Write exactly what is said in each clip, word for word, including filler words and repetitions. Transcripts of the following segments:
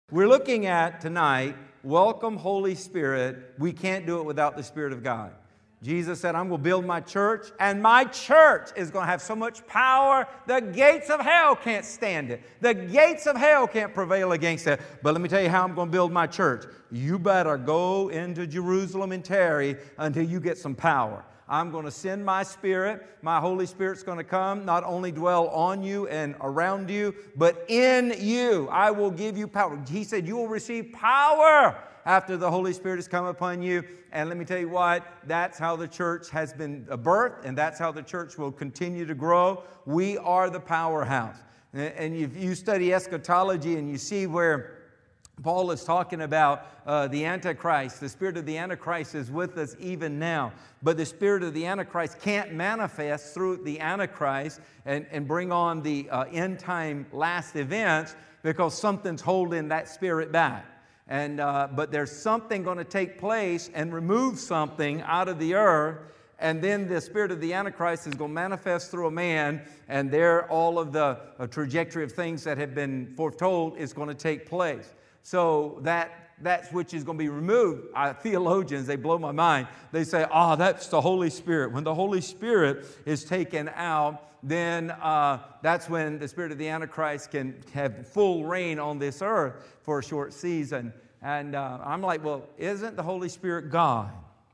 We're looking at tonight, welcome Holy Spirit. We can't do it without the Spirit of God. Jesus said, I'm going to build my church, and my church is going to have so much power, the gates of hell can't stand it. The gates of hell can't prevail against it. But let me tell you how I'm going to build my church. You better go into Jerusalem and tarry until you get some power. I'm going to send my Spirit. My Holy Spirit's going to come, not only dwell on you and around you, but in you. I will give you power. He said, you will receive power after the Holy Spirit has come upon you. And let me tell you what, that's how the church has been birthed, and that's how the church will continue to grow. We are the powerhouse. And if you study eschatology and you see where Paul is talking about uh, the Antichrist, the spirit of the Antichrist is with us even now. But the spirit of the Antichrist can't manifest through the Antichrist and, and bring on the uh, end time last events because something's holding that spirit back. And, uh, but there's something going to take place and remove something out of the earth, and then the spirit of the Antichrist is going to manifest through a man, and there all of the uh, trajectory of things that have been foretold is going to take place. So that that's which is going to be removed. Uh, theologians, they blow my mind. They say, oh, that's the Holy Spirit. When the Holy Spirit is taken out, then uh, that's when the spirit of the Antichrist can have full reign on this earth for a short season. And uh, I'm like, well, isn't the Holy Spirit God?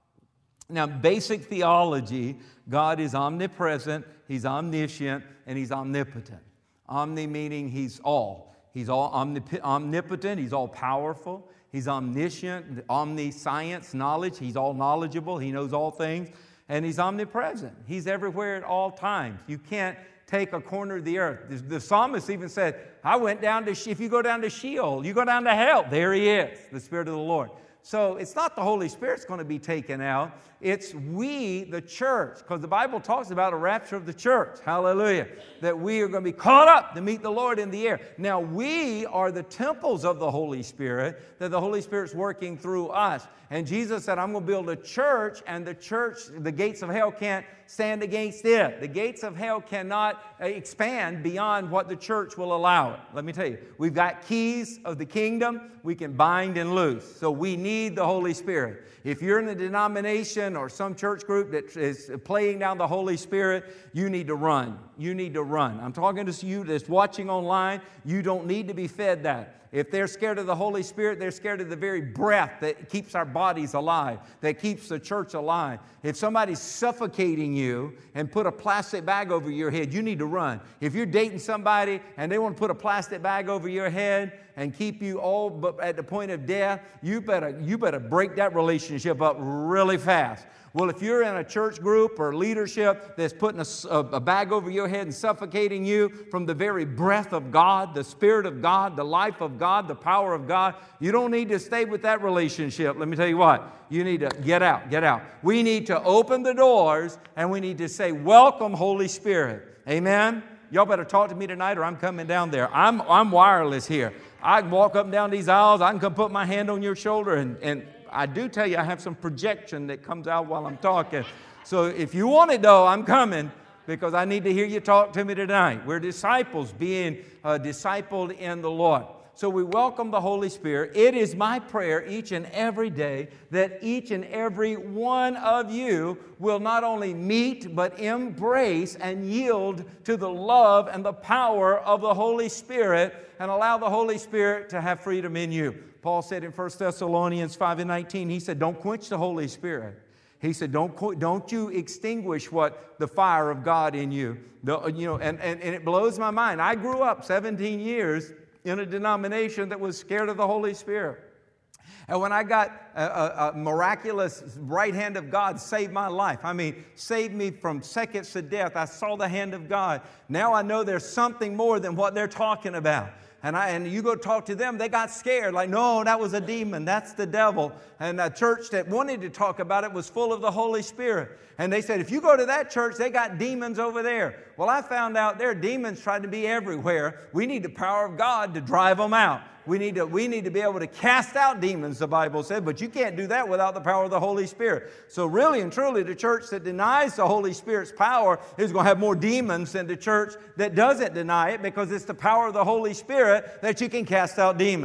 Now, basic theology, God is omnipresent, He's omniscient, and He's omnipotent. Omni meaning He's all. He's all omnip- omnipotent, He's all powerful, He's omniscient, omniscience, knowledge, He's all knowledgeable, He knows all things. And He's omnipresent. He's everywhere at all times. You can't take a corner of the earth. The, the psalmist even said, I went down to, if you go down to Sheol, you go down to hell, there He is, the Spirit of the Lord. So it's not the Holy Spirit's going to be taken out. It's we, the church, because the Bible talks about a rapture of the church. Hallelujah. That we are going to be caught up to meet the Lord in the air. Now, we are the temples of the Holy Spirit, that the Holy Spirit's working through us. And Jesus said, I'm going to build a church, and the church, the gates of hell can't stand against it. The gates of hell cannot expand beyond what the church will allow it. Let me tell you, we've got keys of the kingdom. We can bind and loose. So we need the Holy Spirit. If you're in a denomination or some church group that is playing down the Holy Spirit, you need to run. You need to run. I'm talking to you that's watching online. You don't need to be fed that. If they're scared of the Holy Spirit, they're scared of the very breath that keeps our bodies alive, that keeps the church alive. If somebody's suffocating you and put a plastic bag over your head, you need to run. If you're dating somebody and they want to put a plastic bag over your head and keep you all but at the point of death, you better, you better break that relationship up really fast. Well, if you're in a church group or leadership that's putting a, a bag over your head and suffocating you from the very breath of God, the Spirit of God, the life of God, the power of God, you don't need to stay with that relationship. Let me tell you what, you need to get out, get out. We need to open the doors and we need to say, welcome, Holy Spirit. Amen? Y'all better talk to me tonight or I'm coming down there. I'm, I'm wireless here. I can walk up and down these aisles. I can come put my hand on your shoulder and, and I do tell you I have some projection that comes out while I'm talking. So if you want it, though, I'm coming because I need to hear you talk to me tonight. We're disciples being uh, discipled in the Lord. So we welcome the Holy Spirit. It is my prayer each and every day that each and every one of you will not only meet but embrace and yield to the love and the power of the Holy Spirit and allow the Holy Spirit to have freedom in you. Paul said in First Thessalonians five and nineteen, he said, don't quench the Holy Spirit. He said, don't, don't you extinguish what the fire of God in you. The, you know, and, and, and it blows my mind. I grew up seventeen years in a denomination that was scared of the Holy Spirit. And when I got a, a, a miraculous right hand of God saved my life. I mean, saved me from seconds to death. I saw the hand of God. Now I know there's something more than what they're talking about. And, I, and you go talk to them, they got scared. Like, no, that was a demon. That's the devil. And a church that wanted to talk about it was full of the Holy Spirit. And they said, if you go to that church, they got demons over there. Well, I found out their demons trying to be everywhere. We need the power of God to drive them out. We need to, we need to be able to cast out demons, the Bible said, but you can't do that without the power of the Holy Spirit. So really and truly, the church that denies the Holy Spirit's power is going to have more demons than the church that doesn't deny it, because it's the power of the Holy Spirit that you can cast out demons.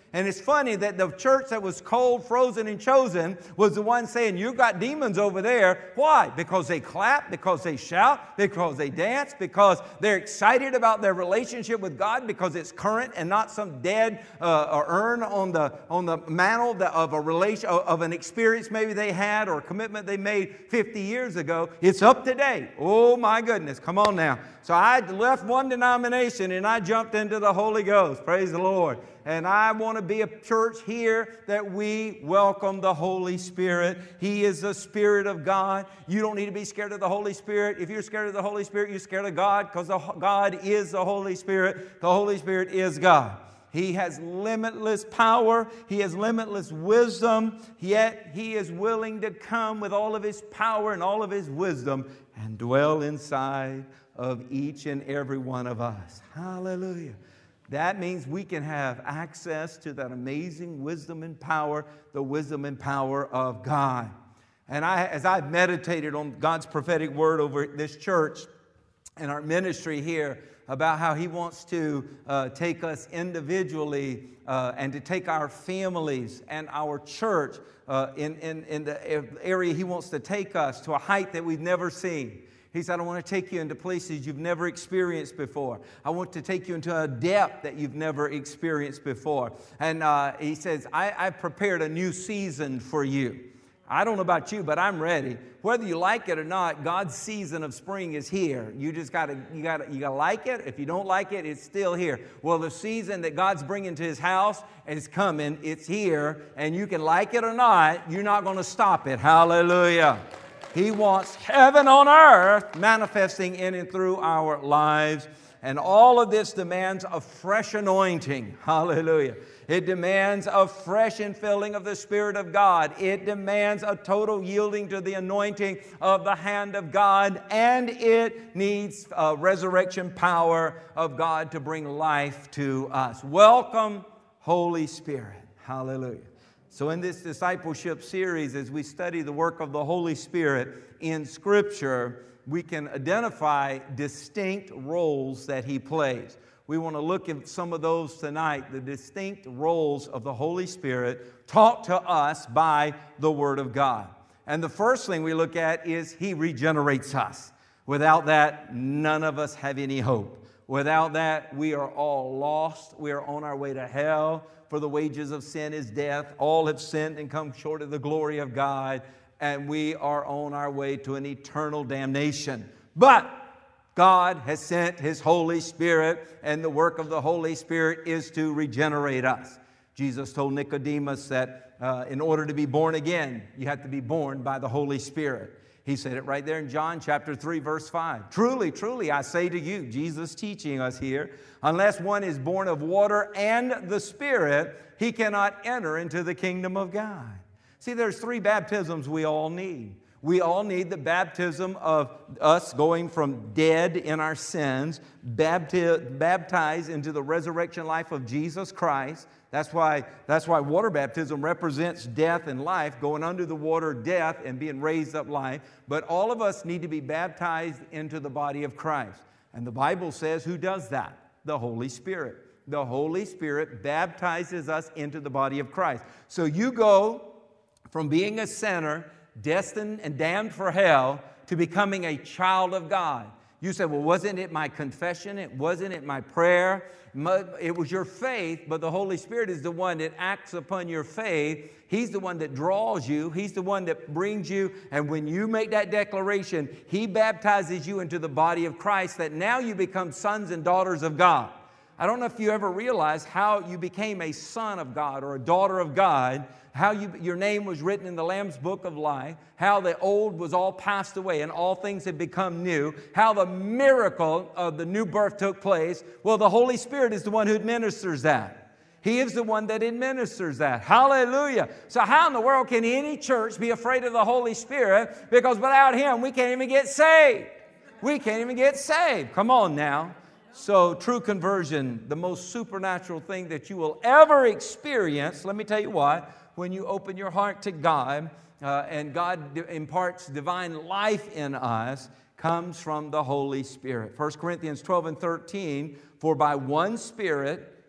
And it's funny that the church that was cold, frozen, and chosen was the one saying, you got demons over there. Why? Because they clap, because they shout, because they dance, because they're excited about their relationship with God, because it's current and not some dead uh, or urn on the, on the mantle of a relation, of an experience maybe they had or a commitment they made fifty years ago. It's up to date. Oh my goodness, come on now. So I left one denomination and I jumped into the Holy Ghost. Praise the Lord. And I want to be a church here that we welcome the Holy Spirit. He is the Spirit of God. You don't need to be scared of the Holy Spirit. If you're scared of the Holy Spirit, you're scared of God, because God is the Holy Spirit. The Holy Spirit is God. He has limitless power. He has limitless wisdom. Yet He is willing to come with all of His power and all of His wisdom and dwell inside of each and every one of us. Hallelujah. That means we can have access to that amazing wisdom and power, the wisdom and power of God. And I, as I've meditated on God's prophetic word over this church and our ministry here about how He wants to uh, take us individually uh, and to take our families and our church uh, in, in, in the area He wants to take us to a height that we've never seen. He said, I want to take you into places you've never experienced before. I want to take you into a depth that you've never experienced before. And uh, He says, I, I've prepared a new season for you. I don't know about you, but I'm ready. Whether you like it or not, God's season of spring is here. You just got to, you got to, you got to like it. If you don't like it, it's still here. Well, the season that God's bringing to His house is coming. It's here. And you can like it or not, you're not going to stop it. Hallelujah. He wants heaven on earth manifesting in and through our lives. And all of this demands a fresh anointing. Hallelujah. It demands a fresh infilling of the Spirit of God. It demands a total yielding to the anointing of the hand of God. And it needs a resurrection power of God to bring life to us. Welcome, Holy Spirit. Hallelujah. So in this discipleship series, as we study the work of the Holy Spirit in Scripture, we can identify distinct roles that He plays. We want to look at some of those tonight, the distinct roles of the Holy Spirit taught to us by the Word of God. And the first thing we look at is He regenerates us. Without that, none of us have any hope. Without that, we are all lost. We are on our way to hell. For the wages of sin is death. All have sinned and come short of the glory of God. And we are on our way to an eternal damnation. But God has sent His Holy Spirit, and the work of the Holy Spirit is to regenerate us. Jesus told Nicodemus that uh, in order to be born again, you have to be born by the Holy Spirit. He said it right there in John chapter three, verse five. Truly, truly, I say to you, Jesus teaching us here, unless one is born of water and the Spirit, he cannot enter into the kingdom of God. See, there's three baptisms we all need. We all need the baptism of us going from dead in our sins, bapti- baptized into the resurrection life of Jesus Christ. That's why, that's why water baptism represents death and life, going under the water, death, and being raised up life. But all of us need to be baptized into the body of Christ. And the Bible says, who does that? The Holy Spirit. The Holy Spirit baptizes us into the body of Christ. So you go from being a sinner, destined and damned for hell, to becoming a child of God. You say, well, wasn't it my confession? It wasn't it my prayer? It was your faith, but the Holy Spirit is the one that acts upon your faith. He's the one that draws you. He's the one that brings you. And when you make that declaration, He baptizes you into the body of Christ, that now you become sons and daughters of God. I don't know if you ever realized how you became a son of God or a daughter of God, how you, your name was written in the Lamb's Book of Life, how the old was all passed away and all things had become new, how the miracle of the new birth took place. Well, the Holy Spirit is the one who administers that. He is the one that administers that. Hallelujah. So how in the world can any church be afraid of the Holy Spirit? Because without Him, we can't even get saved. We can't even get saved. Come on now. So true conversion, the most supernatural thing that you will ever experience, let me tell you what, when you open your heart to God uh, and God d- imparts divine life in us, comes from the Holy Spirit. First Corinthians twelve and thirteen, for by one Spirit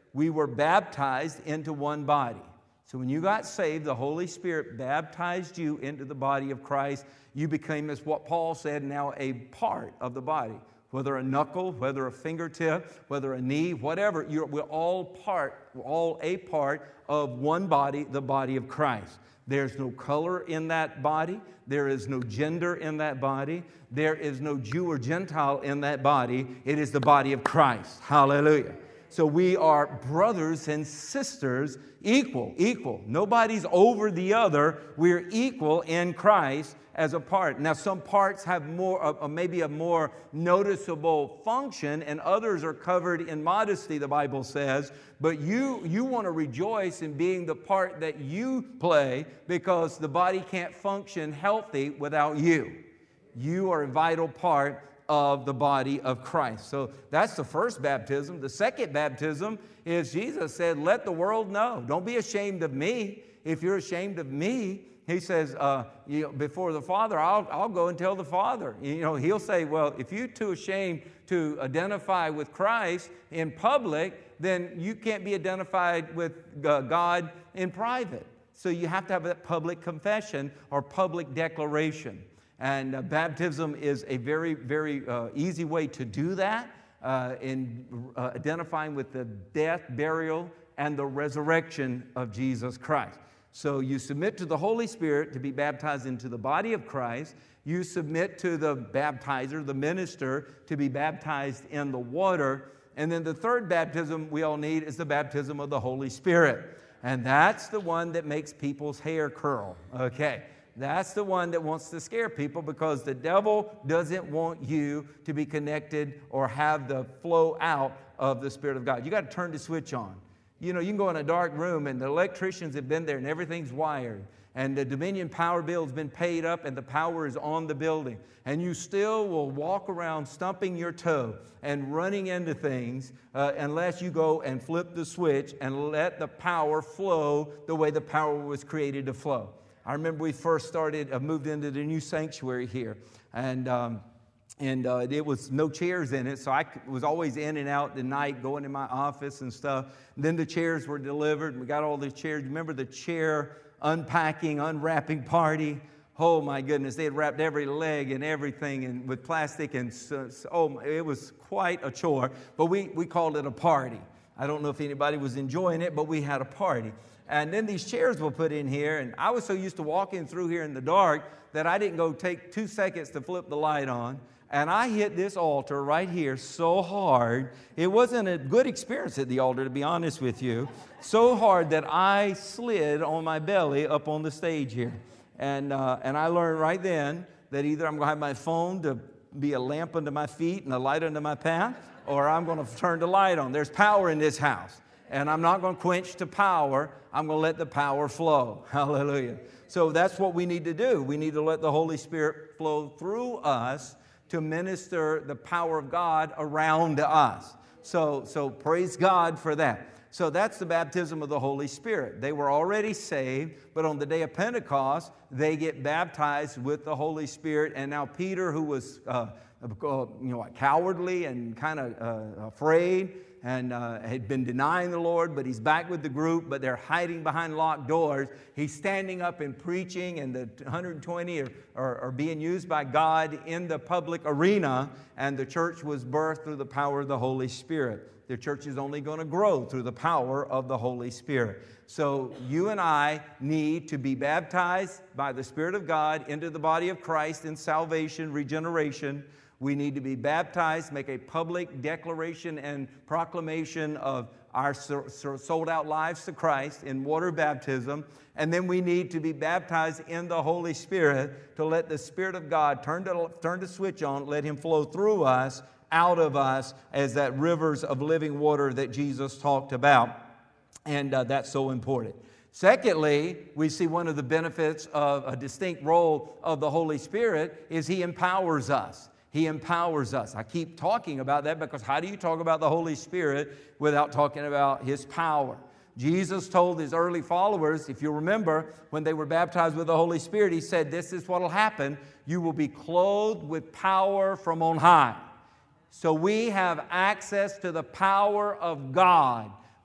we were baptized into one body. So when you got saved, the Holy Spirit baptized you into the body of Christ. You became, as what Paul said, now a part of the body. Whether a knuckle, whether a fingertip, whether a knee, whatever, you're, we're all part, we're all a part of one body, the body of Christ. There's no color in that body. There is no gender in that body. There is no Jew or Gentile in that body. It is the body of Christ. Hallelujah. So we are brothers and sisters, equal, equal. Nobody's over the other. We're equal in Christ as a part. Now, some parts have more, uh, maybe a more noticeable function, and others are covered in modesty, the Bible says. But you, you want to rejoice in being the part that you play, because the body can't function healthy without you. You are a vital part of the body of Christ. So that's the first baptism. The second baptism is Jesus said, let the world know. Don't be ashamed of me. If you're ashamed of me, he says, uh, you know, before the Father, I'll, I'll go and tell the Father. You know, he'll say, well, if you're too ashamed to identify with Christ in public, then you can't be identified with uh, God in private. So you have to have that public confession or public declaration. And uh, baptism is a very, very uh, easy way to do that uh, in uh, identifying with the death, burial, and the resurrection of Jesus Christ. So you submit to the Holy Spirit to be baptized into the body of Christ. You submit to the baptizer, the minister, to be baptized in the water. And then the third baptism we all need is the baptism of the Holy Spirit. And that's the one that makes people's hair curl, okay? That's the one that wants to scare people, because the devil doesn't want you to be connected or have the flow out of the Spirit of God. You got to turn the switch on. You know, you can go in a dark room and the electricians have been there and everything's wired, and the Dominion power bill has been paid up and the power is on the building, and you still will walk around stumping your toe and running into things uh, unless you go and flip the switch and let the power flow the way the power was created to flow. I remember we first started, uh, moved into the new sanctuary here, and um, and uh, it was no chairs in it, so I was always in and out at night, going in my office and stuff. And then the chairs were delivered, and we got all the chairs. Remember the chair unpacking, unwrapping party? Oh my goodness, they had wrapped every leg and everything and with plastic, and so, so, oh, it was quite a chore. But we we called it a party. I don't know if anybody was enjoying it, but we had a party. And then these chairs were put in here, and I was so used to walking through here in the dark that I didn't go take two seconds to flip the light on. And I hit this altar right here so hard. It wasn't a good experience at the altar, to be honest with you. So hard that I slid on my belly up on the stage here. And, uh, and I learned right then that either I'm going to have my phone to be a lamp under my feet and a light under my path, or I'm going to turn the light on. There's power in this house. And I'm not going to quench the power. I'm going to let the power flow. Hallelujah. So that's what we need to do. We need to let the Holy Spirit flow through us to minister the power of God around us. So, so praise God for that. So that's the baptism of the Holy Spirit. They were already saved, but on the day of Pentecost, they get baptized with the Holy Spirit. And now Peter, who was uh, you know, cowardly and kind of uh, afraid, and uh, had been denying the Lord, but he's back with the group, but they're hiding behind locked doors. He's standing up and preaching, and the one hundred twenty are, are, are being used by God in the public arena, and the church was birthed through the power of the Holy Spirit. The church is only going to grow through the power of the Holy Spirit. So you and I need to be baptized by the Spirit of God into the body of Christ in salvation, regeneration. We need to be baptized, make a public declaration and proclamation of our sold out lives to Christ in water baptism. And then we need to be baptized in the Holy Spirit to let the Spirit of God turn the, turn the switch on, let Him flow through us, out of us, as that rivers of living water that Jesus talked about. And uh, that's so important. Secondly, we see one of the benefits of a distinct role of the Holy Spirit is He empowers us. He empowers us. I keep talking about that because how do you talk about the Holy Spirit without talking about His power? Jesus told His early followers, if you remember, when they were baptized with the Holy Spirit, He said, this is what will happen. You will be clothed with power from on high. So we have access to the power of God.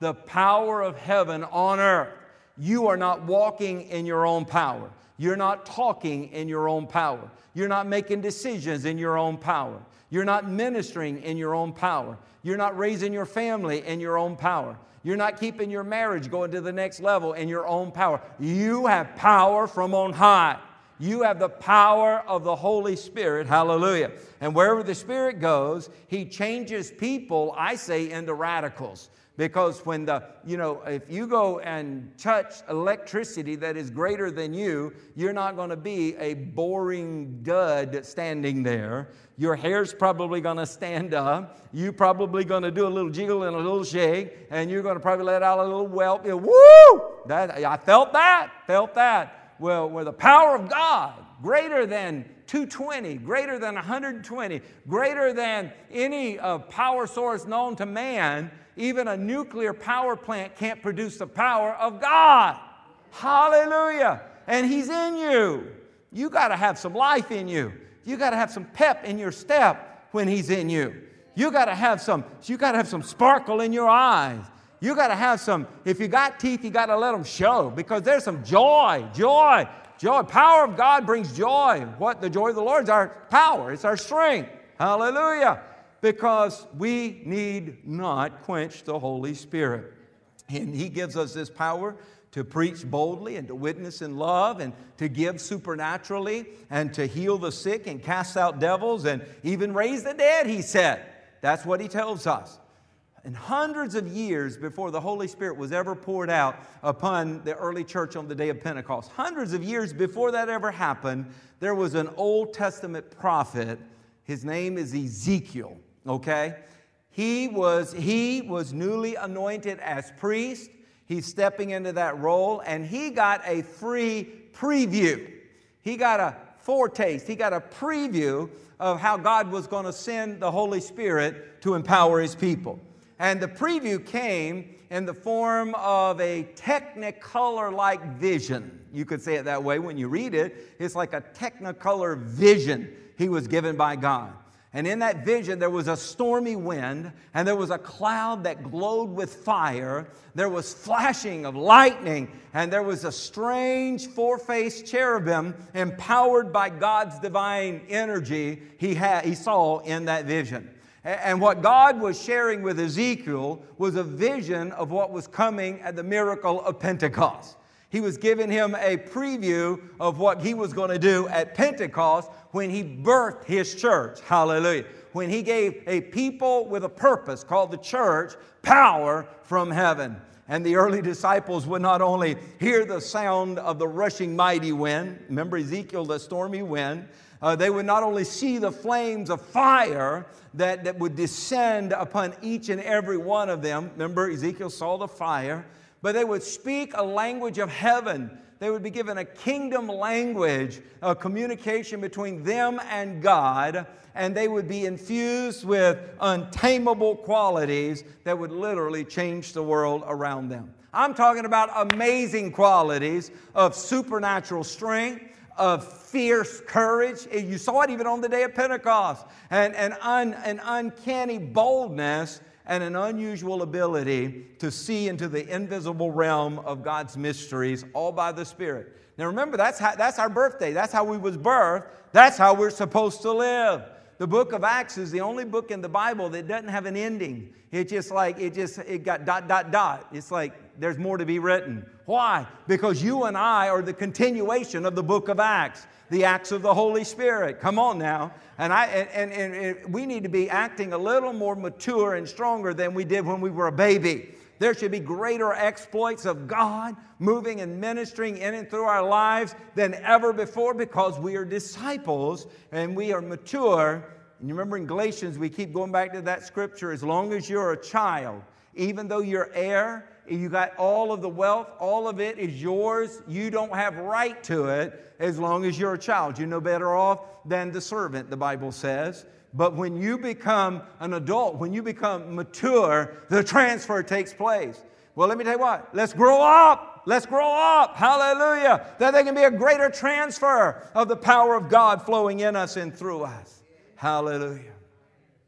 the power of heaven on earth. You are not walking in your own power. You're not talking in your own power. You're not making decisions in your own power. You're not ministering in your own power. You're not raising your family in your own power. You're not keeping your marriage going to the next level in your own power. You have power from on high. You have the power of the Holy Spirit. Hallelujah. And wherever the Spirit goes, He changes people, I say, into radicals. Because when the, you know, if you go and touch electricity that is greater than you, you're not going to be a boring dud standing there. Your hair's probably going to stand up. You're probably going to do a little jiggle and a little shake. And you're going to probably let out a little whelp. You know, woo! That, I felt that, felt that. Well, where the power of God, greater than two twenty, greater than one hundred twenty, greater than any uh, power source known to man, even a nuclear power plant can't produce the power of God. Hallelujah. And He's in you. You got to have some life in you. You got to have some pep in your step when He's in you. You got to have some, you got to have some sparkle in your eyes. You got to have some, if you got teeth, you got to let them show, because there's some joy, joy, joy. Power of God brings joy. What? The joy of the Lord is our power. It's our strength. Hallelujah. Because we need not quench the Holy Spirit. And He gives us this power to preach boldly and to witness in love and to give supernaturally and to heal the sick and cast out devils and even raise the dead, He said. That's what He tells us. And hundreds of years before the Holy Spirit was ever poured out upon the early church on the day of Pentecost, hundreds of years before that ever happened, there was an Old Testament prophet. His name is Ezekiel. Okay? He was, he was newly anointed as priest. He's stepping into that role, and he got a free preview. He got a foretaste. He got a preview of how God was going to send the Holy Spirit to empower His people. And the preview came in the form of a technicolor-like vision. You could say it that way when you read it. It's like a technicolor vision he was given by God. And in that vision, there was a stormy wind, and there was a cloud that glowed with fire. There was flashing of lightning, and there was a strange four-faced cherubim empowered by God's divine energy he, had, he saw in that vision. And what God was sharing with Ezekiel was a vision of what was coming at the miracle of Pentecost. He was giving him a preview of what he was going to do at Pentecost when he birthed his church. Hallelujah. When he gave a people with a purpose called the church power from heaven. And the early disciples would not only hear the sound of the rushing mighty wind, remember Ezekiel, the stormy wind, uh, they would not only see the flames of fire that, that would descend upon each and every one of them. Remember, Ezekiel saw the fire. But they would speak a language of heaven. They would be given a kingdom language, a communication between them and God, and they would be infused with untamable qualities that would literally change the world around them. I'm talking about amazing qualities of supernatural strength, of fierce courage. You saw it even on the day of Pentecost, and an, un, an uncanny boldness and an unusual ability to see into the invisible realm of God's mysteries, all by the Spirit. Now remember, that's how, that's our birthday. That's how we was birthed. That's how we're supposed to live. The book of Acts is the only book in the Bible that doesn't have an ending. It's just like, it just, it got dot, dot, dot. It's like there's more to be written. Why? Because you and I are the continuation of the book of Acts. The acts of the Holy Spirit. Come on now. And, I, and, and, and we need to be acting a little more mature and stronger than we did when we were a baby. There should be greater exploits of God moving and ministering in and through our lives than ever before, because we are disciples and we are mature. And you remember in Galatians, we keep going back to that scripture, as long as you're a child, even though you're heir, you got all of the wealth, all of it is yours. You don't have right to it as long as you're a child. You're no better off than the servant, the Bible says. But when you become an adult, when you become mature, the transfer takes place. Well, let me tell you what. Let's grow up. Let's grow up. Hallelujah. That there can be a greater transfer of the power of God flowing in us and through us. Hallelujah.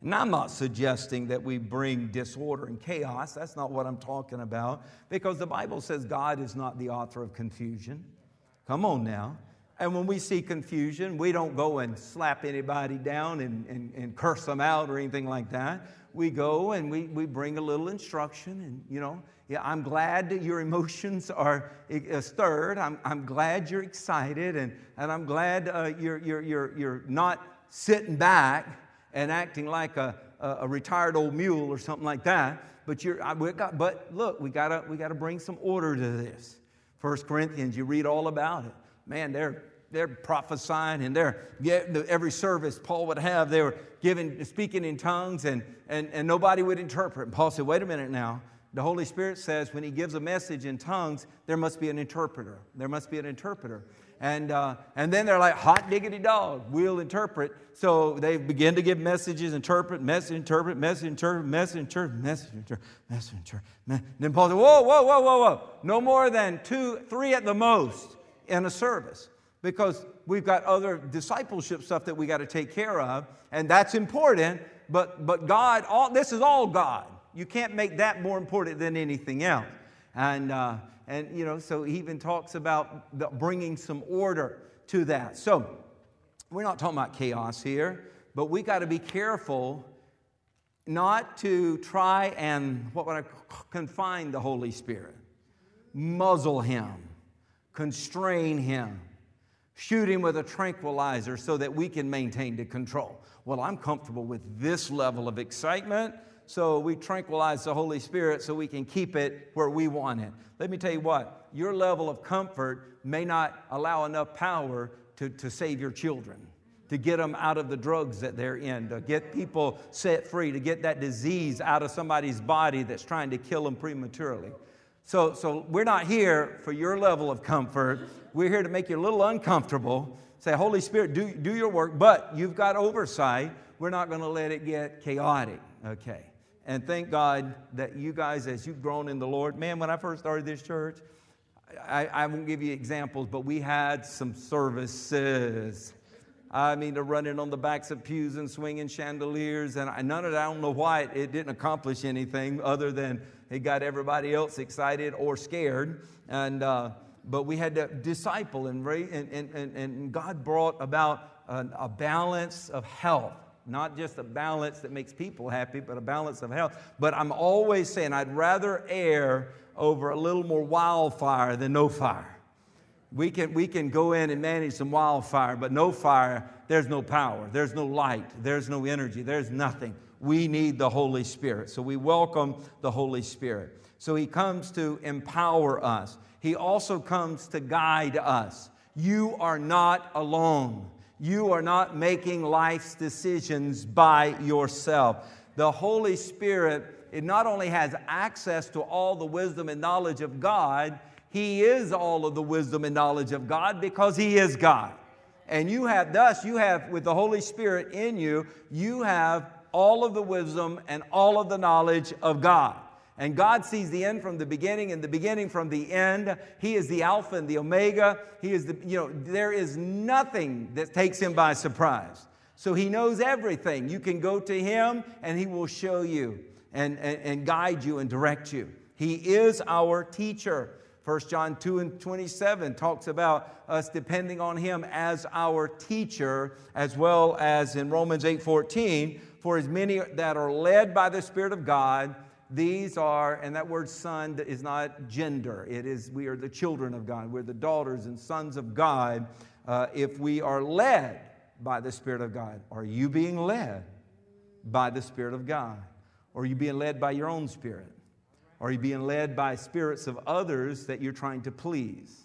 And I'm not suggesting that we bring disorder and chaos. That's not what I'm talking about. Because the Bible says God is not the author of confusion. Come on now. And when we see confusion, we don't go and slap anybody down and, and, and curse them out or anything like that. We go and we, we bring a little instruction. And, you know, yeah, I'm glad that your emotions are uh, stirred. I'm, I'm glad you're excited. And, and I'm glad uh, you're, you're, you're, you're not sitting back and acting like a, a, a retired old mule or something like that. But, you're, I, we got, but look, we got we got to bring some order to this. First Corinthians, you read all about it. Man, they're they're prophesying, and they're yeah, every service Paul would have, they were giving speaking in tongues, and, and, and nobody would interpret. And Paul said, wait a minute now. The Holy Spirit says when he gives a message in tongues, there must be an interpreter. There must be an interpreter. And uh, and then they're like, hot diggity dog, we'll interpret. So they begin to give messages, interpret, message, interpret, message, interpret, message, interpret, message, interpret, message, interpret. And then Paul said, whoa, whoa, whoa, whoa, whoa. No more than two, three at the most in a service. Because we've got other discipleship stuff that we got to take care of. And that's important. But but God, all this is all God. You can't make that more important than anything else. And, uh, and you know, so he even talks about the bringing some order to that. So we're not talking about chaos here, but we got to be careful not to try and, what would I confine the Holy Spirit, muzzle him, constrain him, shoot him with a tranquilizer so that we can maintain the control. Well, I'm comfortable with this level of excitement, so we tranquilize the Holy Spirit so we can keep it where we want it. Let me tell you what, your level of comfort may not allow enough power to, to save your children, to get them out of the drugs that they're in, to get people set free, to get that disease out of somebody's body that's trying to kill them prematurely. So, so we're not here for your level of comfort. We're here to make you a little uncomfortable. Say, Holy Spirit, do, do your work, but you've got oversight. We're not going to let it get chaotic. Okay. And thank God that you guys, as you've grown in the Lord, man, when I first started this church, I, I won't give you examples, but we had some services. I mean, they're running on the backs of pews and swinging chandeliers, and I, none of that, I don't know why it, it didn't accomplish anything other than it got everybody else excited or scared. And uh, but we had to disciple, and, and, and, and God brought about a, a balance of health. Not just a balance that makes people happy, but a balance of health. But I'm always saying I'd rather err over a little more wildfire than no fire. We can, we can go in and manage some wildfire, but no fire, there's no power, there's no light, there's no energy, there's nothing. We need the Holy Spirit. So we welcome the Holy Spirit. So he comes to empower us. He also comes to guide us. You are not alone. You are not making life's decisions by yourself. The Holy Spirit, it not only has access to all the wisdom and knowledge of God, He is all of the wisdom and knowledge of God because He is God. And you have, thus, you have, with the Holy Spirit in you, you have all of the wisdom and all of the knowledge of God. And God sees the end from the beginning and the beginning from the end. He is the Alpha and the Omega. He is the, you know, there is nothing that takes Him by surprise. So He knows everything. You can go to Him and He will show you and, and, and guide you and direct you. He is our teacher. First John two and twenty-seven talks about us depending on Him as our teacher, as well as in Romans eight fourteen, for as many that are led by the Spirit of God, these are, and that word son is not gender. It is, we are the children of God. We're the daughters and sons of God uh, if we are led by the Spirit of God. Are you being led by the Spirit of God? Or are you being led by your own spirit? Or are you being led by spirits of others that you're trying to please?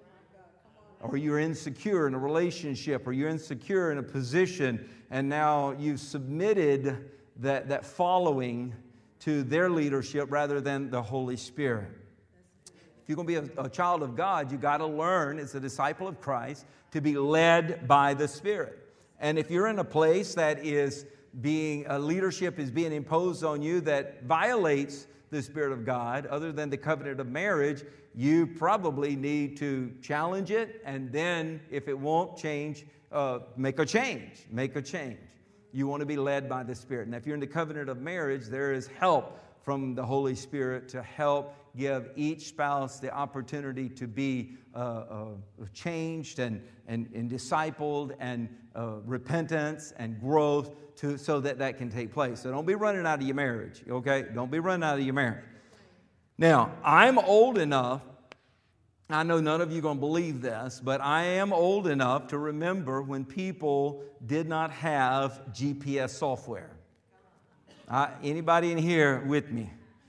Or you're insecure in a relationship, or you're insecure in a position, and now you've submitted that, that following to their leadership rather than the Holy Spirit. If you're going to be a, a child of God, you got to learn as a disciple of Christ to be led by the Spirit. And if you're in a place that is being, a leadership is being imposed on you that violates the Spirit of God, other than the covenant of marriage, you probably need to challenge it, and then if it won't change, uh, make a change. Make a change. You want to be led by the Spirit. And if you're in the covenant of marriage, there is help from the Holy Spirit to help give each spouse the opportunity to be uh, uh, changed and, and, and discipled and uh, repentance and growth to, so that that can take place. So don't be running out of your marriage, okay? Don't be running out of your marriage. Now, I'm old enough, I know none of you are going to believe this, but I am old enough to remember when people did not have G P S software. Uh, anybody in here with me?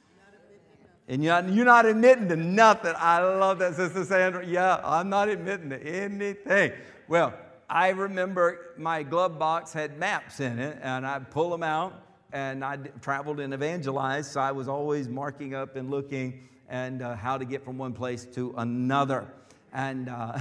And you're not, you're not admitting to nothing. I love that, Sister Sandra. Yeah, I'm not admitting to anything. Well, I remember my glove box had maps in it, and I'd pull them out, and I traveled and evangelized, so I was always marking up and looking and uh, how to get from one place to another. And uh,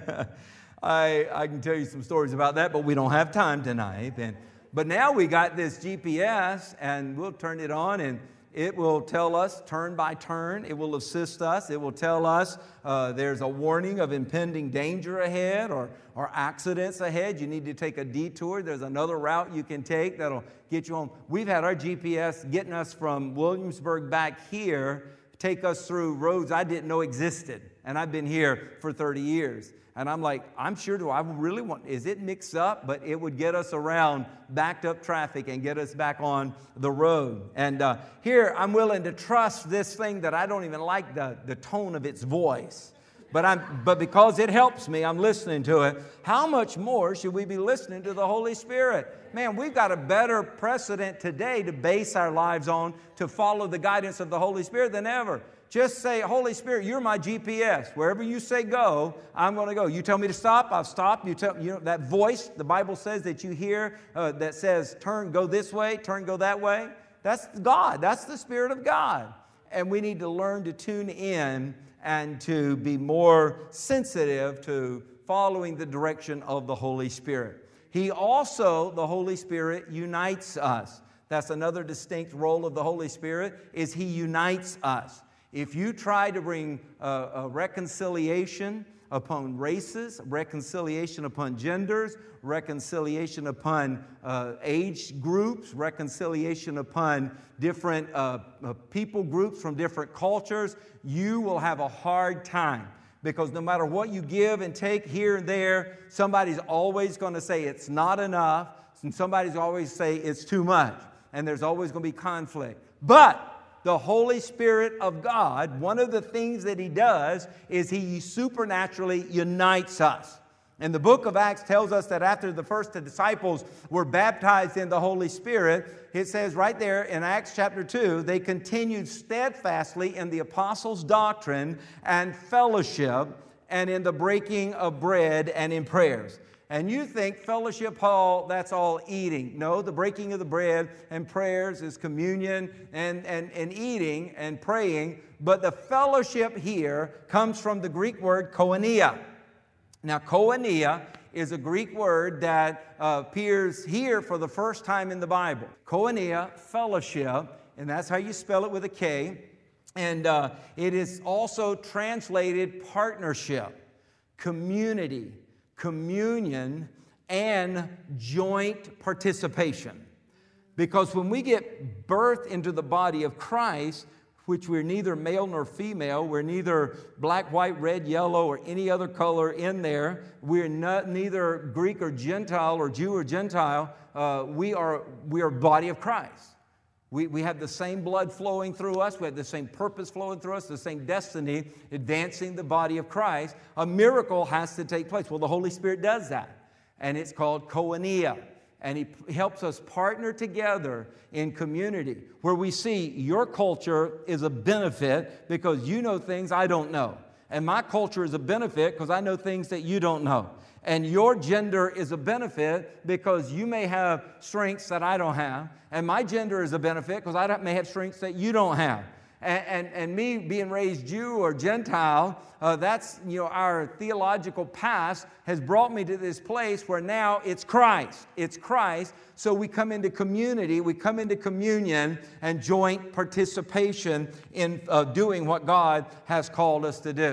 I, I can tell you some stories about that, but we don't have time tonight. And, but now we got this G P S, and we'll turn it on, and it will tell us turn by turn. It will assist us. It will tell us uh, there's a warning of impending danger ahead or, or accidents ahead. You need to take a detour. There's another route you can take that'll get you home. We've had our G P S getting us from Williamsburg back here, take us through roads I didn't know existed. And I've been here for thirty years. And I'm like, I'm sure, do I really want, is it mixed up? But it would get us around backed up traffic and get us back on the road. And uh, here, I'm willing to trust this thing that I don't even like the, the tone of its voice. But, I'm, but because it helps me, I'm listening to it. How much more should we be listening to the Holy Spirit? Man, we've got a better precedent today to base our lives on, to follow the guidance of the Holy Spirit than ever. Just say, Holy Spirit, you're my G P S. Wherever you say go, I'm going to go. You tell me to stop, I'll stop. You tell you know that voice, the Bible says that you hear uh, that says, turn, go this way, turn, go that way. That's God. That's the Spirit of God. And we need to learn to tune in and to be more sensitive to following the direction of the Holy Spirit. He also, the Holy Spirit, unites us. That's another distinct role of the Holy Spirit, is He unites us. If you try to bring uh, a reconciliation upon races, reconciliation upon genders, reconciliation upon uh, age groups, reconciliation upon different uh, uh, people groups from different cultures, you will have a hard time. Because no matter what you give and take here and there, somebody's always going to say it's not enough, and somebody's always say it's too much, and there's always going to be conflict. But the Holy Spirit of God, one of the things that He does is He supernaturally unites us. And the book of Acts tells us that after the first disciples were baptized in the Holy Spirit, it says right there in Acts chapter two, they continued steadfastly in the apostles' doctrine and fellowship and in the breaking of bread and in prayers. And you think fellowship hall, that's all eating. No, the breaking of the bread and prayers is communion and, and, and eating and praying. But the fellowship here comes from the Greek word koinonia. Now, koinonia is a Greek word that uh, appears here for the first time in the Bible. Koinonia, fellowship, and that's how you spell it with a K. And uh, it is also translated partnership, community, communion, and joint participation. Because when we get birth into the body of Christ, which we're neither male nor female, we're neither black, white, red, yellow, or any other color in there, we're not, neither Greek or Gentile or Jew or Gentile, uh, we are we are body of Christ. We, we have the same blood flowing through us. We have the same purpose flowing through us, the same destiny advancing the body of Christ. A miracle has to take place. Well, the Holy Spirit does that, and it's called koinonia. And He helps us partner together in community where we see your culture is a benefit because you know things I don't know. And my culture is a benefit because I know things that you don't know. And your gender is a benefit because you may have strengths that I don't have. And my gender is a benefit because I may have strengths that you don't have. And, and, and me being raised Jew or Gentile, uh, that's, you know, our theological past has brought me to this place where now it's Christ. It's Christ. So we come into community, we come into communion and joint participation in uh, doing what God has called us to do.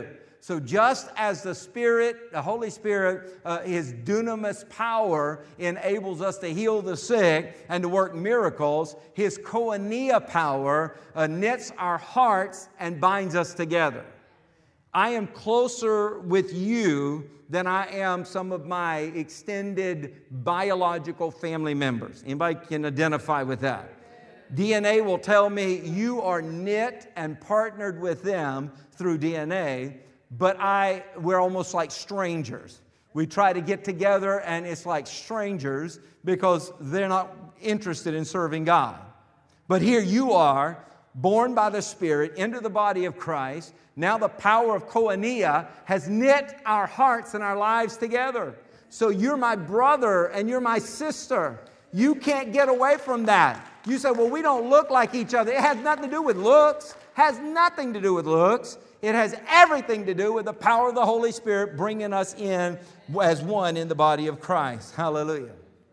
So just as the Spirit, the Holy Spirit, uh, His dunamis power enables us to heal the sick and to work miracles, His koinonia power uh, knits our hearts and binds us together. I am closer with you than I am some of my extended biological family members. Anybody can identify with that? D N A will tell me you are knit and partnered with them through D N A, but I, we're almost like strangers. We try to get together and it's like strangers because they're not interested in serving God. But here you are, born by the Spirit into the body of Christ. Now the power of koinonia has knit our hearts and our lives together. So you're my brother and you're my sister. You can't get away from that. You say, well, we don't look like each other. It has nothing to do with looks. Has nothing to do with looks. It has everything to do with the power of the Holy Spirit bringing us in as one in the body of Christ. Hallelujah.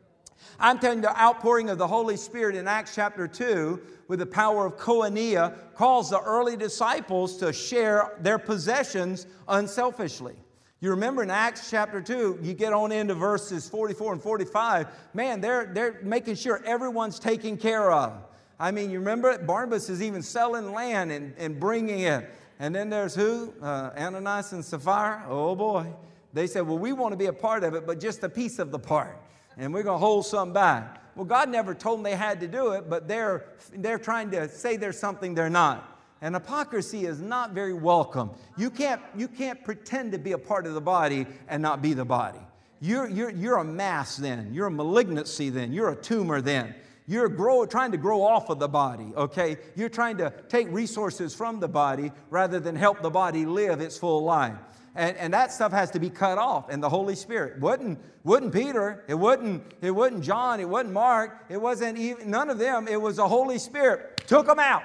I'm telling you, the outpouring of the Holy Spirit in Acts chapter two with the power of koinonia calls the early disciples to share their possessions unselfishly. You remember in Acts chapter two, you get on into verses forty-four and forty-five, man, they're, they're making sure everyone's taken care of. I mean, you remember Barnabas is even selling land and, and bringing it. And then there's who? Uh, Ananias and Sapphira. Oh boy. They said, well, we want to be a part of it, but just a piece of the part. And we're going to hold some back. Well, God never told them they had to do it, but they're, they're trying to say there's something they're not. And hypocrisy is not very welcome. You can't, you can't pretend to be a part of the body and not be the body. You're, you're, you're a mass then. You're a malignancy then. You're a tumor then. You're grow, trying to grow off of the body, okay? You're trying to take resources from the body rather than help the body live its full life. And, and that stuff has to be cut off. And the Holy Spirit wouldn't, wouldn't Peter, it wasn't, it wasn't John, it wasn't Mark, it wasn't even, none of them. It was the Holy Spirit. Took them out.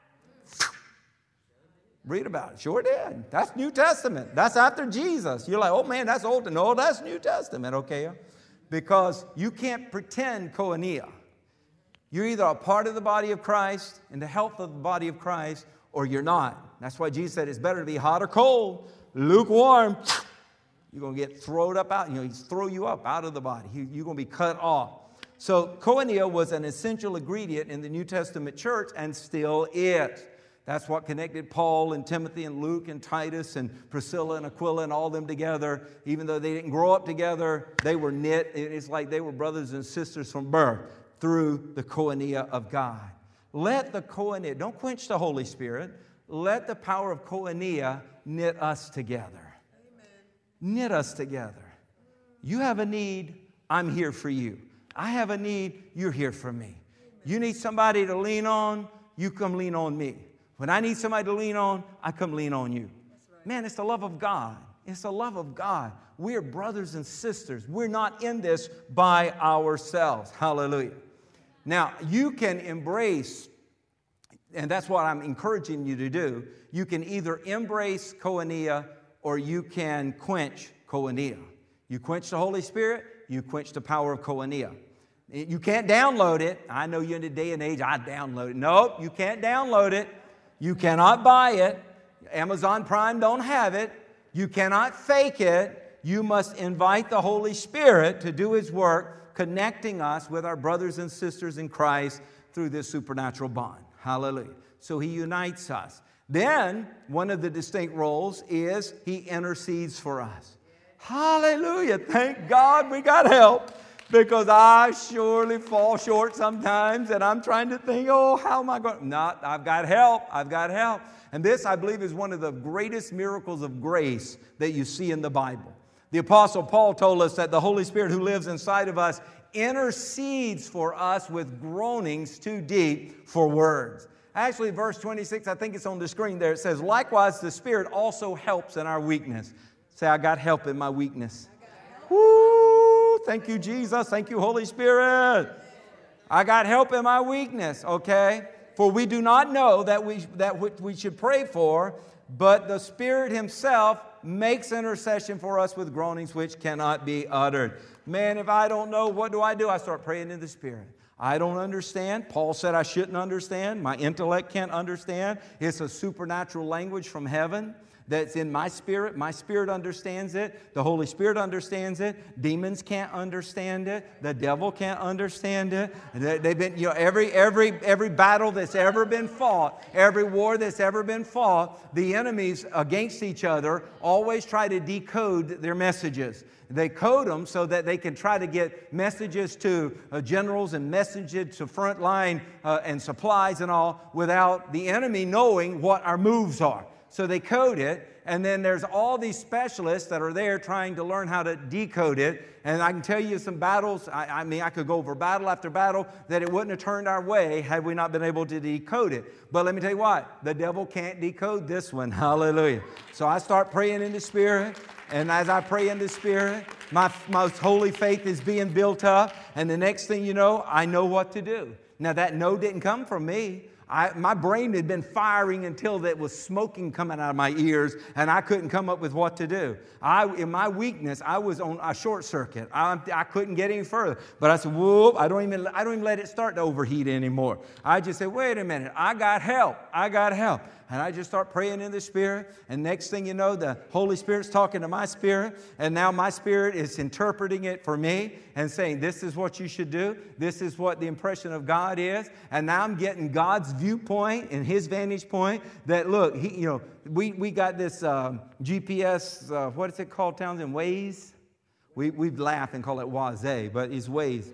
Read about it. Sure did. That's New Testament. That's after Jesus. You're like, oh man, that's Old. No, that's New Testament, okay? Because you can't pretend koinonia. You're either a part of the body of Christ and the health of the body of Christ, or you're not. That's why Jesus said it's better to be hot or cold. Lukewarm, you're going to get thrown up out. You know, he's throw you up out of the body. You're going to be cut off. So koinonia was an essential ingredient in the New Testament church and still is. That's what connected Paul and Timothy and Luke and Titus and Priscilla and Aquila and all them together. Even though they didn't grow up together, they were knit. It's like they were brothers and sisters from birth through the koinonia of God. Let the koinonia, don't quench the Holy Spirit. Let the power of koinonia knit us together. Amen. Knit us together. You have a need, I'm here for you. I have a need, you're here for me. Amen. You need somebody to lean on, you come lean on me. When I need somebody to lean on, I come lean on you. Right. Man, it's the love of God. It's the love of God. We're brothers and sisters. We're not in this by ourselves. Hallelujah. Now, you can embrace, and that's what I'm encouraging you to do, you can either embrace koinonia or you can quench koinonia. You quench the Holy Spirit, you quench the power of koinonia. You can't download it. I know you're in the day and age, I download it. Nope, you can't download it. You cannot buy it. Amazon Prime don't have it. You cannot fake it. You must invite the Holy Spirit to do His work, connecting us with our brothers and sisters in Christ through this supernatural bond. Hallelujah. So He unites us. Then, one of the distinct roles is He intercedes for us. Hallelujah. Thank God we got help. Because I surely fall short sometimes, and I'm trying to think, oh, how am I going? Not, I've got help. I've got help. And this, I believe, is one of the greatest miracles of grace that you see in the Bible. The Apostle Paul told us that the Holy Spirit who lives inside of us intercedes for us with groanings too deep for words. Actually, verse twenty-six, I think it's on the screen there. It says, likewise, the Spirit also helps in our weakness. Say, I got help in my weakness. Woo! Thank you, Jesus. Thank you, Holy Spirit. I got help in my weakness, okay? For we do not know that we that which we should pray for, but the Spirit Himself makes intercession for us with groanings which cannot be uttered. Man, if I don't know, what do I do? I start praying in the Spirit. I don't understand. Paul said I shouldn't understand. My intellect can't understand. It's a supernatural language from heaven that's in my spirit. My spirit understands it. The Holy Spirit understands it. Demons can't understand it. The devil can't understand it. They, they've been, you know, every every every battle that's ever been fought, every war that's ever been fought, the enemies against each other always try to decode their messages. They code them so that they can try to get messages to uh, generals and messages to front line uh, and supplies and all without the enemy knowing what our moves are. So they code it, and then there's all these specialists that are there trying to learn how to decode it. And I can tell you some battles, I, I mean, I could go over battle after battle, that it wouldn't have turned our way had we not been able to decode it. But let me tell you what, the devil can't decode this one. Hallelujah. So I start praying in the Spirit, and as I pray in the Spirit, my most holy faith is being built up, and the next thing you know, I know what to do. Now that no didn't come from me. I, my brain had been firing until there was smoking coming out of my ears, and I couldn't come up with what to do. I, in my weakness, I was on a short circuit. I, I couldn't get any further. But I said, whoop, I don't even, I don't even let it start to overheat anymore. I just said, wait a minute, I got help. I got help. And I just start praying in the Spirit, and next thing you know, the Holy Spirit's talking to my spirit, and now my spirit is interpreting it for me and saying, this is what you should do. This is what the impression of God is. And now I'm getting God's viewpoint and His vantage point that, look, he, you know, we, we got this um, G P S, uh, what is it called, Townsend? Waze? We, we laugh and call it Waze, but it's Waze.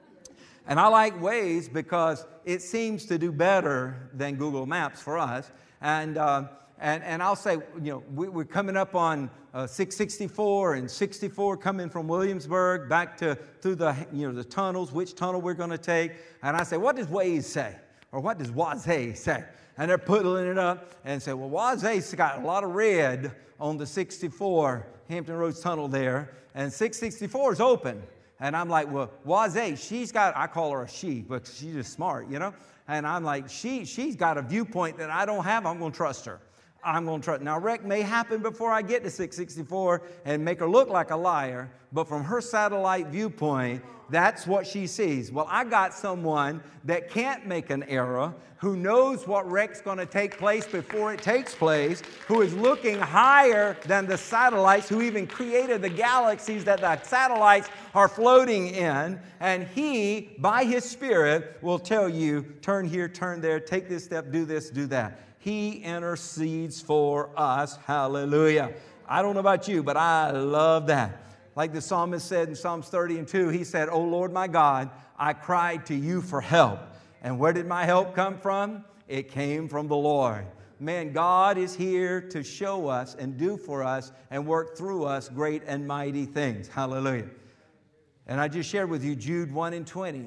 And I like Waze because it seems to do better than Google Maps for us. And, uh, and and I'll say, you know, we, we're coming up on uh, six sixty-four and sixty-four coming from Williamsburg back to through the, you know, the tunnels, which tunnel we're going to take. And I say, what does Waze say? Or what does Waze say? And they're putting it up and say, well, Waze's got a lot of red on the sixty-four Hampton Roads tunnel there, and six sixty-four is open. And I'm like, well, Waze, she's got, I call her a she, but she's just smart, you know? And I'm like, she, she's got a viewpoint that I don't have. I'm going to trust her. I'm going to trust. Now, wreck may happen before I get to six sixty-four and make her look like a liar, but from her satellite viewpoint, that's what she sees. Well, I got someone that can't make an error, who knows what wreck's going to take place before it takes place, who is looking higher than the satellites, who even created the galaxies that the satellites are floating in, and He, by His Spirit, will tell you, turn here, turn there, take this step, do this, do that. He intercedes for us. Hallelujah. I don't know about you, but I love that. Like the psalmist said in Psalms thirty and two, he said, "O Lord my God, I cried to you for help." And where did my help come from? It came from the Lord. Man, God is here to show us and do for us and work through us great and mighty things. Hallelujah. And I just shared with you Jude one and twenty.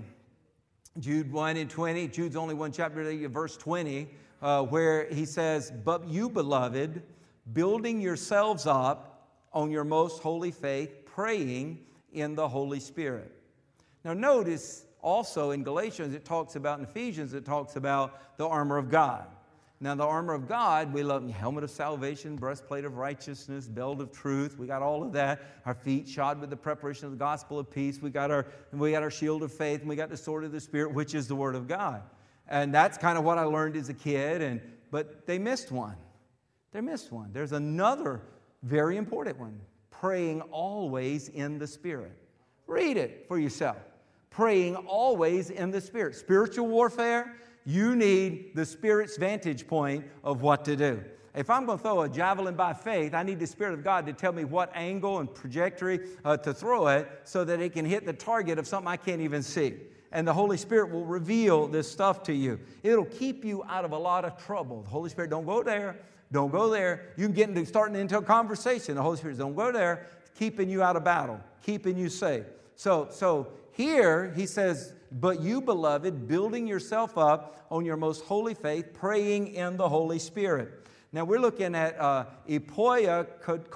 Jude one and twenty. Jude's only one chapter, verse twenty, uh, where he says, "But you, beloved, building yourselves up on your most holy faith, praying in the Holy Spirit." Now notice also in Galatians it talks about, in Ephesians it talks about the armor of God. Now the armor of God, we love helmet of salvation, breastplate of righteousness, belt of truth. We got all of that. Our feet shod with the preparation of the gospel of peace. We got our, we got our shield of faith, and we got the sword of the Spirit, which is the word of God. And that's kind of what I learned as a kid, and but they missed one. They missed one. There's another very important one. Praying always in the Spirit. Read it for yourself. Praying always in the Spirit. Spiritual warfare, you need the Spirit's vantage point of what to do. If I'm going to throw a javelin by faith, I need the Spirit of God to tell me what angle and trajectory uh, to throw it so that it can hit the target of something I can't even see. And the Holy Spirit will reveal this stuff to you. It'll keep you out of a lot of trouble. The Holy Spirit, don't go there. Don't go there. You can get into starting into a conversation. The Holy Spirit, don't go there. Keeping you out of battle, keeping you safe. So, so here he says, "But you, beloved, building yourself up on your most holy faith, praying in the Holy Spirit." Now we're looking at uh, epoia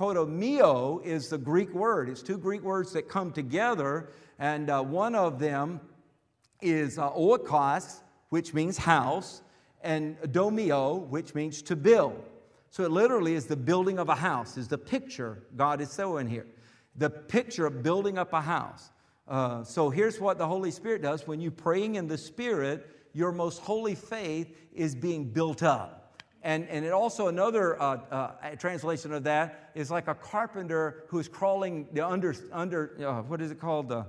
kodomio is the Greek word. It's two Greek words that come together, and uh, one of them is uh, oikos, which means house, and domio, which means to build. So it literally is the building of a house, is the picture God is showing here. The picture of building up a house. Uh, so here's what the Holy Spirit does. When you're praying in the Spirit, your most holy faith is being built up. And, and it also, another uh, uh, translation of that is like a carpenter who's crawling the under, under uh, what is it called? The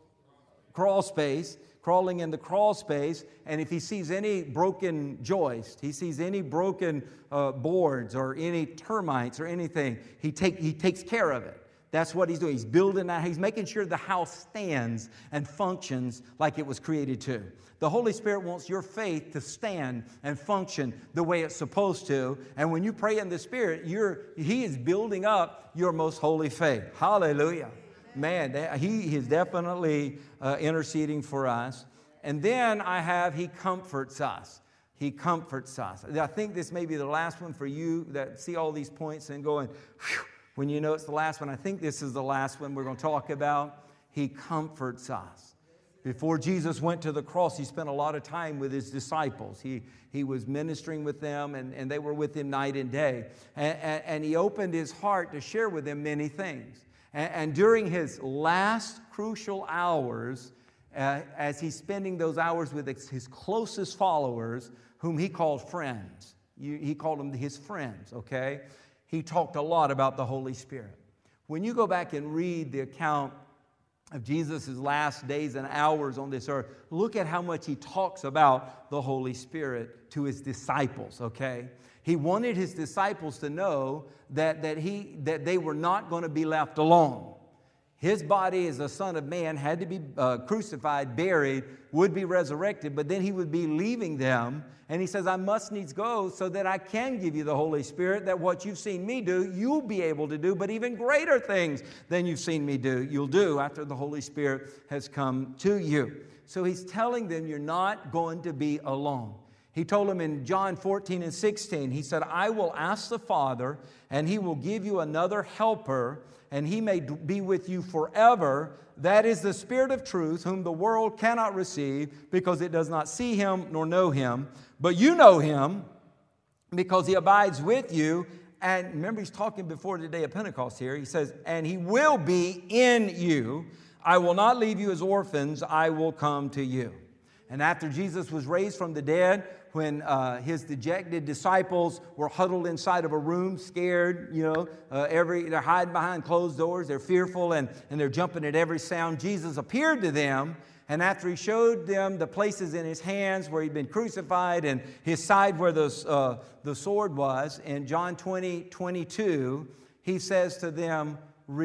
crawl space, crawling in the crawl space. And if he sees any broken joist, he sees any broken uh, boards or any termites or anything, he, take, he takes care of it. That's what he's doing. He's building that. He's making sure the house stands and functions like it was created to. The Holy Spirit wants your faith to stand and function the way it's supposed to. And when you pray in the Spirit, you're, He is building up your most holy faith. Hallelujah. Man, that, He is definitely uh, interceding for us. And then I have He comforts us. He comforts us. I think this may be the last one for you that see all these points and going, whew, when you know it's the last one. I think this is the last one we're going to talk about. He comforts us. Before Jesus went to the cross, He spent a lot of time with His disciples. He, he was ministering with them, and, and they were with Him night and day. And, and, and He opened His heart to share with them many things. And, and during His last crucial hours, uh, as He's spending those hours with His closest followers, whom He called friends. You, he called them His friends, okay? He talked a lot about the Holy Spirit. When you go back and read the account of Jesus' last days and hours on this earth, look at how much He talks about the Holy Spirit to His disciples, okay? He wanted His disciples to know that, that, he, that they were not going to be left alone. His body as the Son of Man had to be uh, crucified, buried, would be resurrected, but then He would be leaving them. And He says, I must needs go so that I can give you the Holy Spirit, that what you've seen me do, you'll be able to do, but even greater things than you've seen me do, you'll do after the Holy Spirit has come to you. So He's telling them you're not going to be alone. He told them in John fourteen and sixteen, He said, I will ask the Father, and He will give you another helper, and He may be with you forever. That is the Spirit of truth, whom the world cannot receive, because it does not see Him nor know Him. But you know Him, because He abides with you. And remember, He's talking before the day of Pentecost here. He says, and He will be in you. I will not leave you as orphans. I will come to you. And after Jesus was raised from the dead, when uh, His dejected disciples were huddled inside of a room, scared, you know, uh, every they're hiding behind closed doors, they're fearful, and, and they're jumping at every sound, Jesus appeared to them. And after He showed them the places in His hands where He'd been crucified and His side where the, uh, the sword was, in John twenty, twenty-two, He says to them,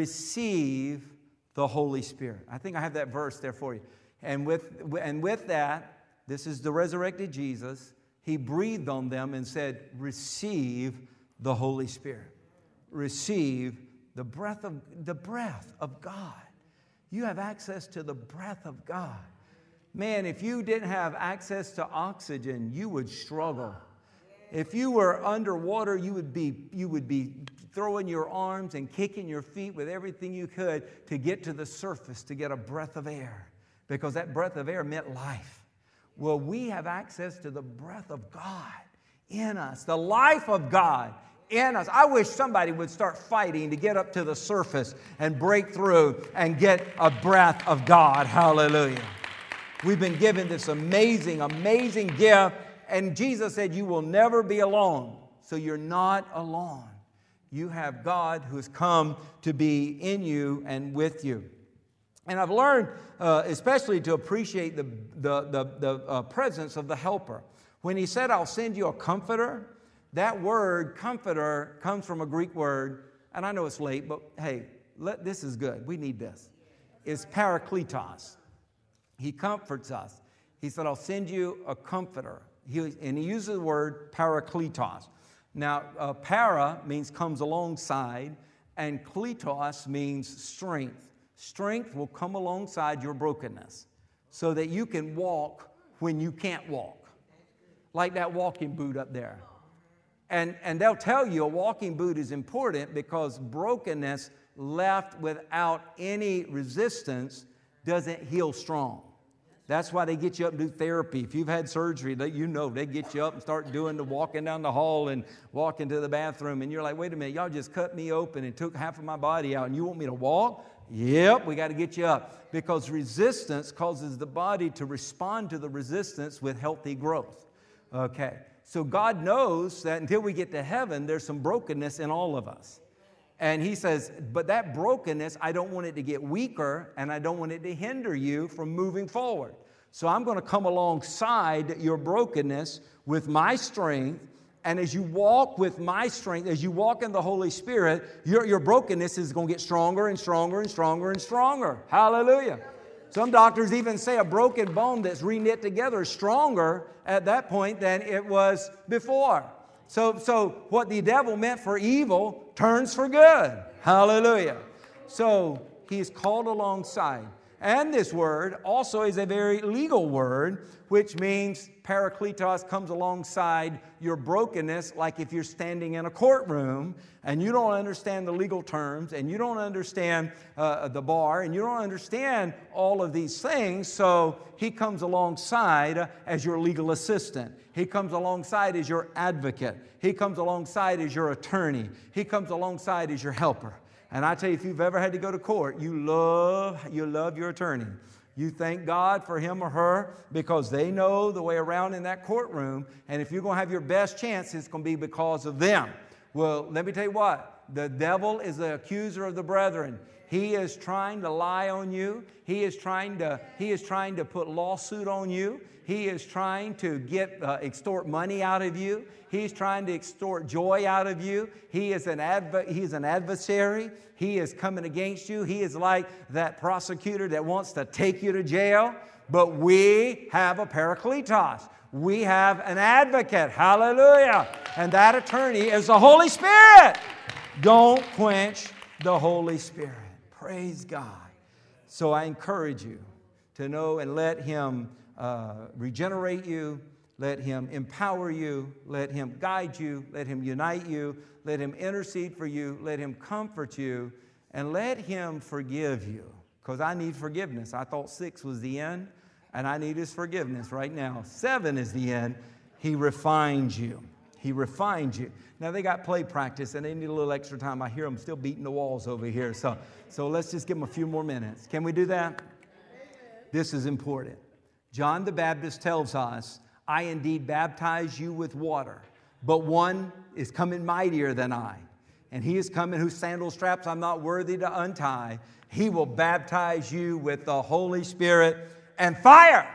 receive the Holy Spirit. I think I have that verse there for you. And with, and with that, this is the resurrected Jesus. He breathed on them and said, receive the Holy Spirit. Receive the breath of, the breath of God. You have access to the breath of God. Man, if you didn't have access to oxygen, you would struggle. If you were underwater, you would be, you would be throwing your arms and kicking your feet with everything you could to get to the surface, to get a breath of air, because that breath of air meant life. Well, we have access to the breath of God in us, the life of God in us. I wish somebody would start fighting to get up to the surface and break through and get a breath of God. Hallelujah. We've been given this amazing, amazing gift, and Jesus said you will never be alone. So you're not alone. You have God who has come to be in you and with you. And I've learned uh, especially to appreciate the, the, the, the uh, presence of the helper. When He said, I'll send you a comforter, that word, comforter, comes from a Greek word, and I know it's late, but hey, let, this is good. We need this. It's parakletos. He comforts us. He said, I'll send you a comforter. He, and He uses the word parakletos. Now, uh, para means comes alongside, and kletos means strength. Strength will come alongside your brokenness so that you can walk when you can't walk. Like that walking boot up there. And, and they'll tell you a walking boot is important because brokenness left without any resistance doesn't heal strong. That's why they get you up and do therapy. If you've had surgery, they, you know they get you up and start doing the walking down the hall and walking to the bathroom. And you're like, wait a minute, y'all just cut me open and took half of my body out, and you want me to walk? Yep, we got to get you up. Because resistance causes the body to respond to the resistance with healthy growth. Okay, so God knows that until we get to heaven, there's some brokenness in all of us. And he says, but that brokenness, I don't want it to get weaker, and I don't want it to hinder you from moving forward. So I'm going to come alongside your brokenness with my strength. And as you walk with my strength, as you walk in the Holy Spirit, your, your brokenness is going to get stronger and stronger and stronger and stronger. Hallelujah. Some doctors even say a broken bone that's re-knit together is stronger at that point than it was before. So, so what the devil meant for evil turns for good. Hallelujah. So he's called alongside. And this word also is a very legal word, which means parakletos comes alongside your brokenness, like if you're standing in a courtroom and you don't understand the legal terms and you don't understand uh, the bar and you don't understand all of these things. So he comes alongside as your legal assistant. He comes alongside as your advocate. He comes alongside as your attorney. He comes alongside as your helper. And I tell you, if you've ever had to go to court, you love, you love your attorney. You thank God for him or her because they know the way around in that courtroom. And if you're going to have your best chance, it's going to be because of them. Well, let me tell you what. The devil is the accuser of the brethren. He is trying to lie on you. He is trying to, he is trying to put lawsuit on you. He is trying to get uh, extort money out of you. He's trying to extort joy out of you. He is an adv- he's an adversary. He is coming against you. He is like that prosecutor that wants to take you to jail. But we have a parakletos. We have an advocate. Hallelujah. And that attorney is the Holy Spirit. Don't quench the Holy Spirit. Praise God. So I encourage you to know and let Him uh, regenerate you. Let Him empower you. Let Him guide you. Let Him unite you. Let Him intercede for you. Let Him comfort you. And let Him forgive you. Because I need forgiveness. I thought six was the end, and I need His forgiveness right now. Seven is the end. He refines you. He refines you. Now, they got play practice, and they need a little extra time. I hear them still beating the walls over here. So, so let's just give them a few more minutes. Can we do that? This is important. John the Baptist tells us, I indeed baptize you with water, but one is coming mightier than I. And He is coming whose sandal straps I'm not worthy to untie. He will baptize you with the Holy Spirit and fire.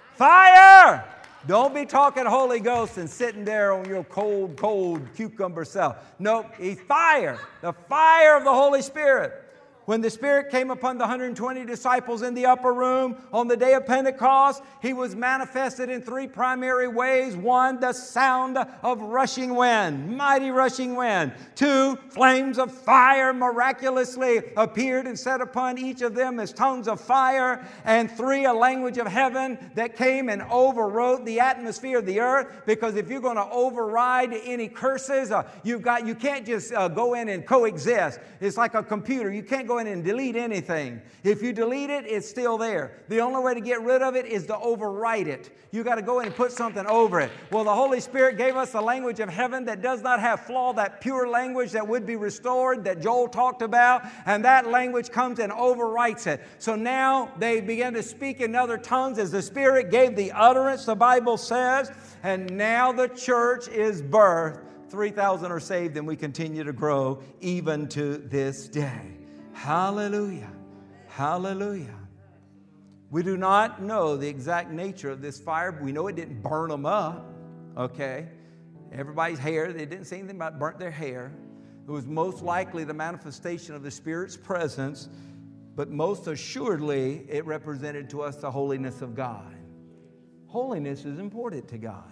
Fire! Don't be talking Holy Ghost and sitting there on your cold, cold cucumber self. No, He's fire. The fire of the Holy Spirit. When the Spirit came upon the one hundred twenty disciples in the upper room on the day of Pentecost, He was manifested in three primary ways. One, the sound of rushing wind, mighty rushing wind. Two, flames of fire miraculously appeared and set upon each of them as tongues of fire. And three, a language of heaven that came and overrode the atmosphere of the earth. Because if you're going to override any curses, uh, you've got you can't just uh, go in and coexist. It's like a computer. You can't go in and delete anything. If you delete it, it's still there. The only way to get rid of it is to overwrite it. You got to go in and put something over it. Well, the Holy Spirit gave us the language of heaven that does not have flaw, that pure language that would be restored, that Joel talked about, and that language comes and overwrites it. So now they began to speak in other tongues as the Spirit gave the utterance, the Bible says, and now the church is birthed. three thousand are saved, and we continue to grow even to this day. Hallelujah. Hallelujah. We do not know the exact nature of this fire. We know it didn't burn them up. Okay. Everybody's hair, they didn't say anything about burnt their hair. It was most likely the manifestation of the Spirit's presence, but most assuredly it represented to us the holiness of God. Holiness is important to God.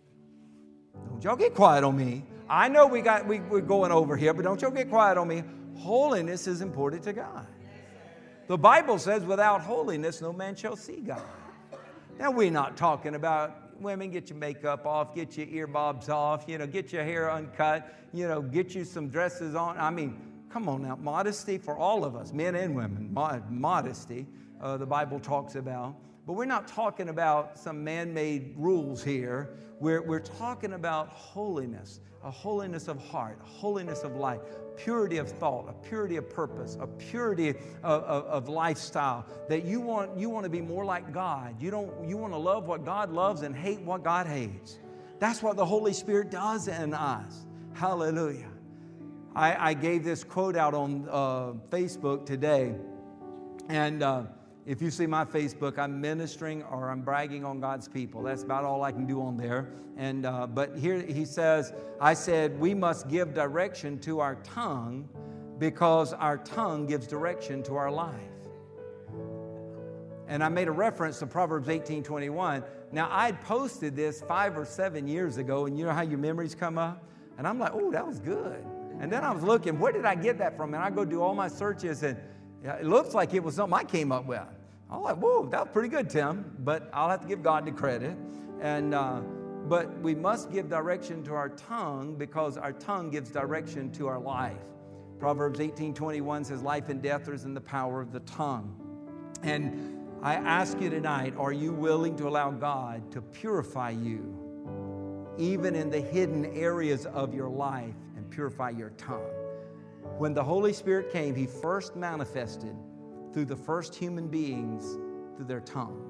Don't y'all get quiet on me. I know we got we, we're going over here, but don't y'all get quiet on me. Holiness is important to God. The Bible says, without holiness, no man shall see God. Now, we're not talking about women, get your makeup off, get your earbobs off, you know, get your hair uncut, you know, get you some dresses on. I mean, come on now, modesty for all of us, men and women, modesty, uh, the Bible talks about. But we're not talking about some man-made rules here. We're, we're talking about holiness, a holiness of heart, holiness of life, purity of thought, a purity of purpose, a purity of, of, of lifestyle, that you want, you want to be more like God. You, don't, you want to love what God loves and hate what God hates. That's what the Holy Spirit does in us. Hallelujah. I, I gave this quote out on uh, Facebook today, and uh, if you see my Facebook, I'm ministering or I'm bragging on God's people. That's about all I can do on there. And uh, but here he says, I said, we must give direction to our tongue because our tongue gives direction to our life. And I made a reference to Proverbs eighteen twenty-one. Now, I'd posted this five or seven years ago, and you know how your memories come up? And I'm like, oh, that was good. And then I was looking, where did I get that from? And I go do all my searches, and it looks like it was something I came up with. I'm like, whoa, that was pretty good, Tim. But I'll have to give God the credit. And uh, but we must give direction to our tongue because our tongue gives direction to our life. Proverbs eighteen twenty-one says, life and death is in the power of the tongue. And I ask you tonight, are you willing to allow God to purify you, even in the hidden areas of your life, and purify your tongue? When the Holy Spirit came, He first manifested through the first human beings through their tongue.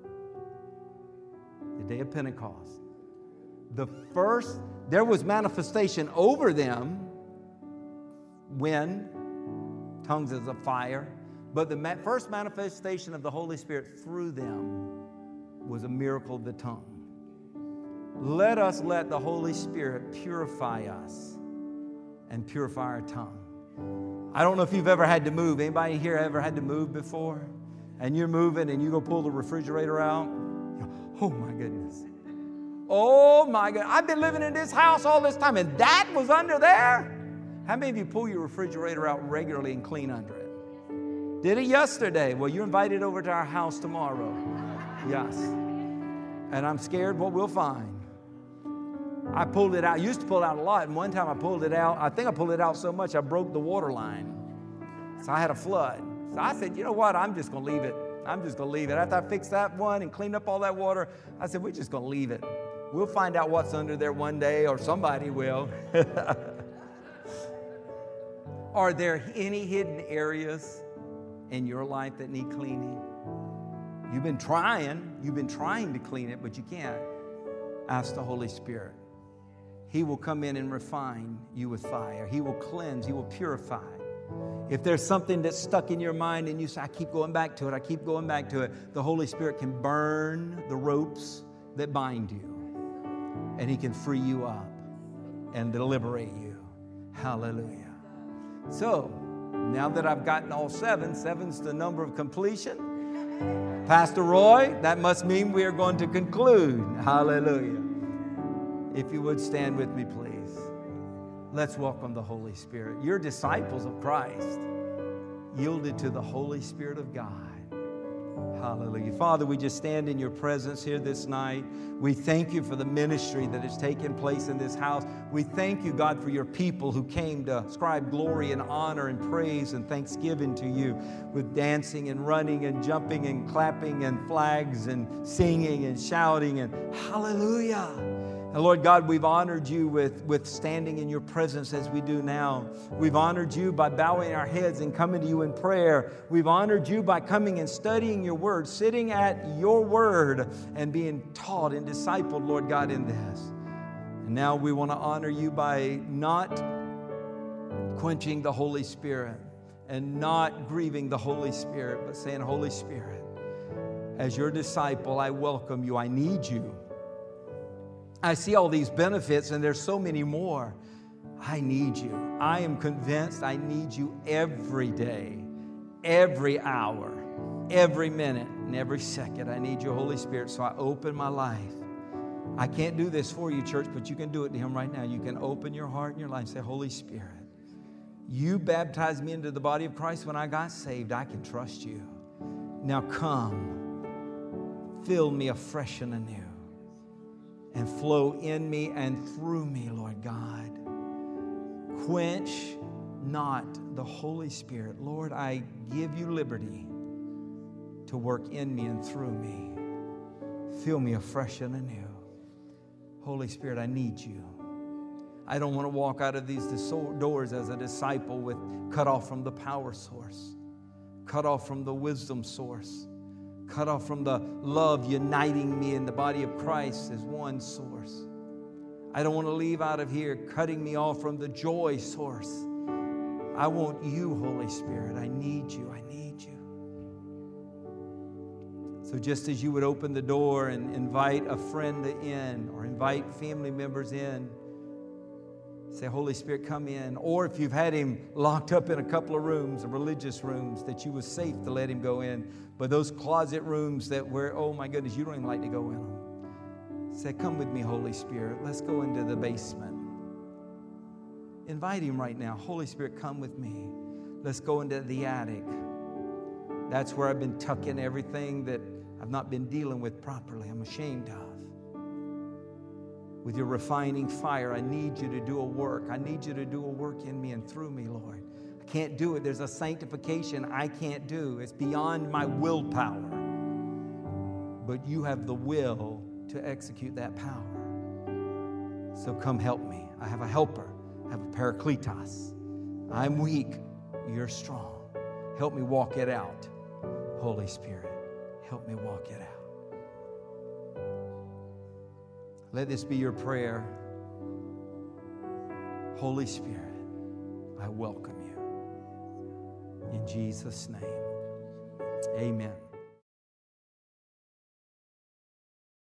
The day of Pentecost. The first, there was manifestation over them when tongues as a fire, but the first manifestation of the Holy Spirit through them was a miracle of the tongue. Let us let the Holy Spirit purify us and purify our tongue. I don't know if you've ever had to move. Anybody here ever had to move before? And you're moving and you go pull the refrigerator out. Oh my goodness. Oh my God. I've been living in this house all this time and that was under there? How many of you pull your refrigerator out regularly and clean under it? Did it yesterday? Well, you're invited over to our house tomorrow. Yes. And I'm scared what we'll find. I pulled it out. I used to pull it out a lot. And one time I pulled it out. I think I pulled it out so much I broke the water line. So I had a flood. So I said, you know what? I'm just going to leave it. I'm just going to leave it. After I fixed that one and cleaned up all that water, I said, we're just going to leave it. We'll find out what's under there one day, or somebody will. Are there any hidden areas in your life that need cleaning? You've been trying. You've been trying to clean it, but you can't. Ask the Holy Spirit. He will come in and refine you with fire. He will cleanse. He will purify. If there's something that's stuck in your mind and you say, I keep going back to it, I keep going back to it, the Holy Spirit can burn the ropes that bind you. And He can free you up and liberate you. Hallelujah. So, now that I've gotten all seven, seven's the number of completion. Pastor Roy, that must mean we are going to conclude. Hallelujah. If you would stand with me, please. Let's welcome the Holy Spirit. You're disciples of Christ, yielded to the Holy Spirit of God. Hallelujah. Father, we just stand in your presence here this night. We thank you for the ministry that has taken place in this house. We thank you, God, for your people who came to ascribe glory and honor and praise and thanksgiving to you with dancing and running and jumping and clapping and flags and singing and shouting and hallelujah. And Lord God, we've honored you with, with standing in your presence as we do now. We've honored you by bowing our heads and coming to you in prayer. We've honored you by coming and studying your word, sitting at your word and being taught and discipled, Lord God, in this. And now we want to honor you by not quenching the Holy Spirit and not grieving the Holy Spirit, but saying, Holy Spirit, as your disciple, I welcome you. I need you. I see all these benefits, and there's so many more. I need you. I am convinced I need you every day, every hour, every minute, and every second. I need your Holy Spirit, so I open my life. I can't do this for you, church, but you can do it to Him right now. You can open your heart and your life and say, Holy Spirit, you baptized me into the body of Christ when I got saved. I can trust you. Now come, fill me afresh and anew. And flow in me and through me, Lord God. Quench not the Holy Spirit. Lord, I give you liberty to work in me and through me. Fill me afresh and anew. Holy Spirit, I need you. I don't want to walk out of these doors as a disciple with cut off from the power source, cut off from the wisdom source, cut off from the love uniting me in the body of Christ as one source. I don't want to leave out of here cutting me off from the joy source. I want you, Holy Spirit. I need you. I need you. So just as you would open the door and invite a friend in or invite family members in, say, Holy Spirit, come in. Or if you've had him locked up in a couple of rooms, religious rooms, that you was safe to let him go in. But those closet rooms that were, oh my goodness, you don't even like to go in them. Say, come with me, Holy Spirit. Let's go into the basement. Invite him right now. Holy Spirit, come with me. Let's go into the attic. That's where I've been tucking everything that I've not been dealing with properly. I'm ashamed of. With your refining fire, I need you to do a work. I need you to do a work in me and through me, Lord. I can't do it. There's a sanctification I can't do. It's beyond my willpower. But you have the will to execute that power. So come help me. I have a helper. I have a parakletos. I'm weak. You're strong. Help me walk it out. Holy Spirit, help me walk it out. Let this be your prayer. Holy Spirit, I welcome you. In Jesus' name, amen.